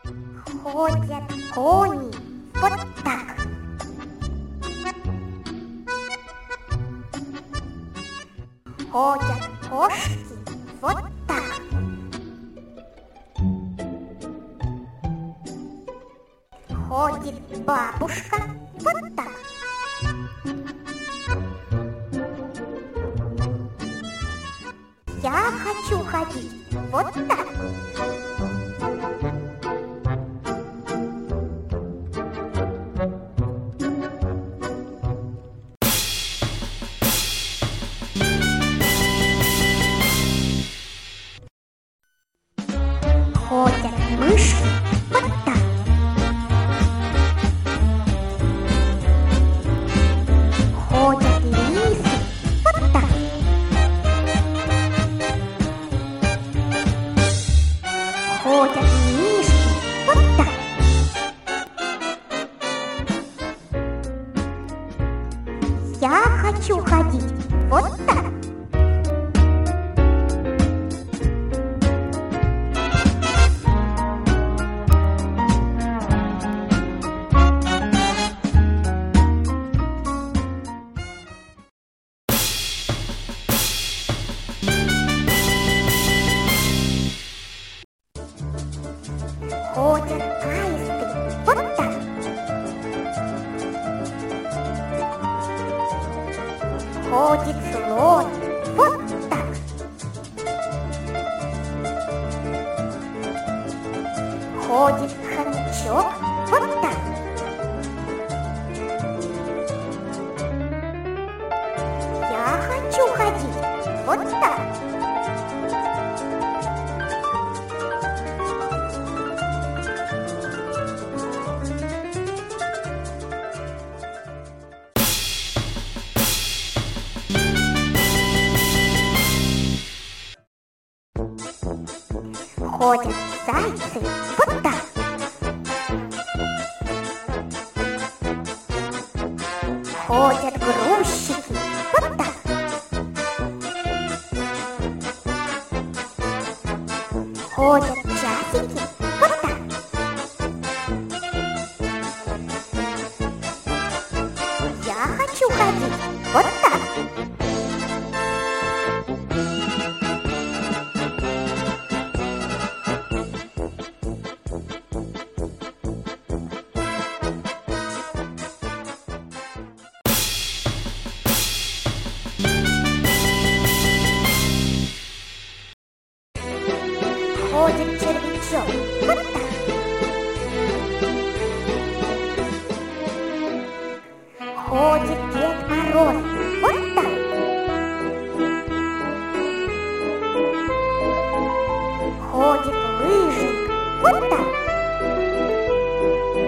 Ходят кони вот так. Ходят кошки вот так. Ходит бабушка вот так. Я хочу ходить вот так. Ходят мышки вот так. Ходят лисы вот так. Ходят мишки вот так. Я хочу ходить вот так. Ходят аисты вот так. Ходит слон вот так. Ходит хомячок вот так. Я хочу ходить вот так. Ходят зайцы вот так. Ходят грузчики вот так. Ходят часики вот так. Я хочу ходить вот так. Ходит червячок вот так. Ходит Дед Мороз вот так. Ходит лыжник вот так.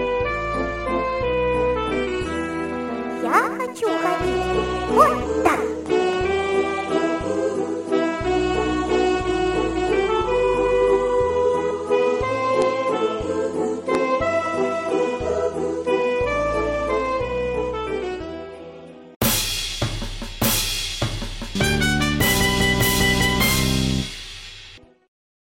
Я хочу ходить вот так.